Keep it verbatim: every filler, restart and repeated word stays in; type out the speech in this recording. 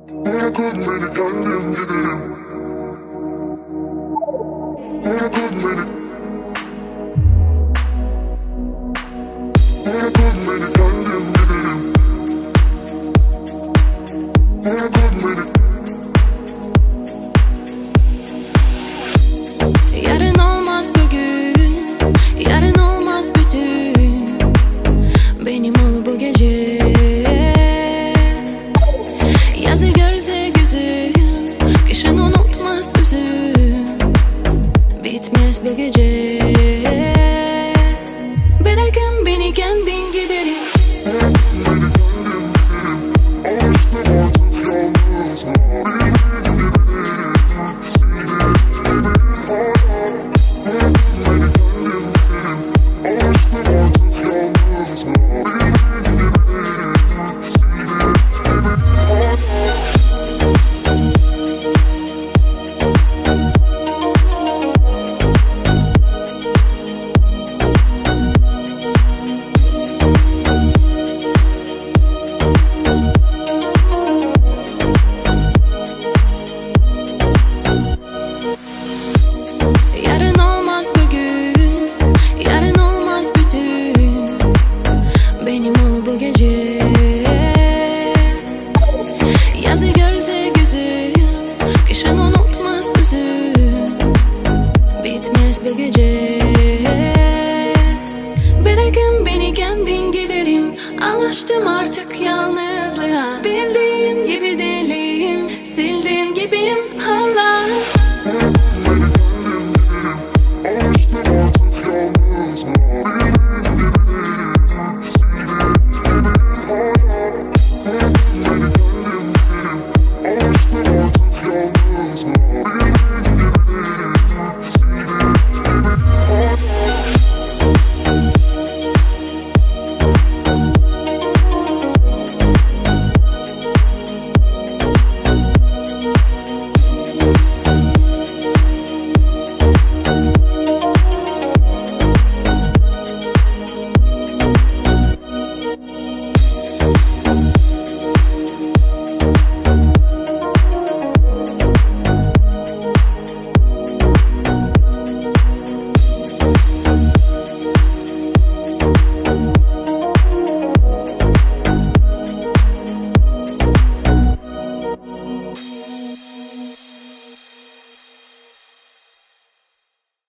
Bırakın beni kendim giderim. Bırakın beni. Bırakın beni kendim giderim. Bırakın beni. Yarın olmaz bugün, yarın olmaz bütün. Benim ol bu gece. Yazı görse gözüm, kışın unutmaz üzüm. Bitmez bu gece. Bırakın beni kendin giderim. Yazı görse gözüm, kışın unutmaz üzüm. Bitmez bu gece. Bırakın beni kendin giderim. Alıştım artık